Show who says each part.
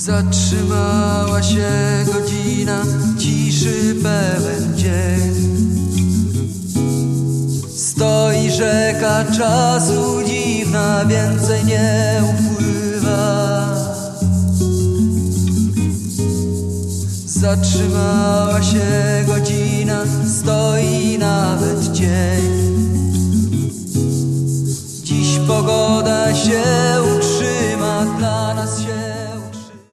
Speaker 1: Zatrzymała się godzina, ciszy pełen dzień. Stoi rzeka czasu dziwna, więcej nie upływa. Zatrzymała się godzina, stoi nawet dzień. Dziś pogoda się